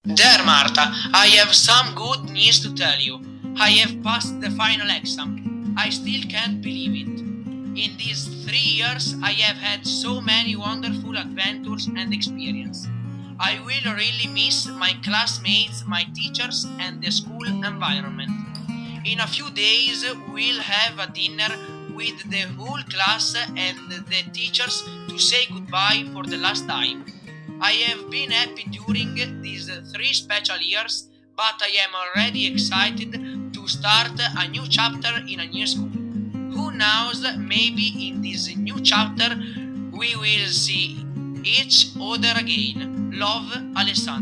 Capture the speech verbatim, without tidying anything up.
Dear Marta, I have some good news to tell you. I have passed the final exam. I still can't believe it. In these three years, I have had so many wonderful adventures and experiences. I will really miss my classmates, my teachers, and the school environment. In a few days, we'll have a dinner with the whole class and the teachers to say goodbye for the last time. I have been happy during these three special years, but I am already excited to start a new chapter in a new school. Who knows, maybe in this new chapter we will see each other again. Love, Alessandro.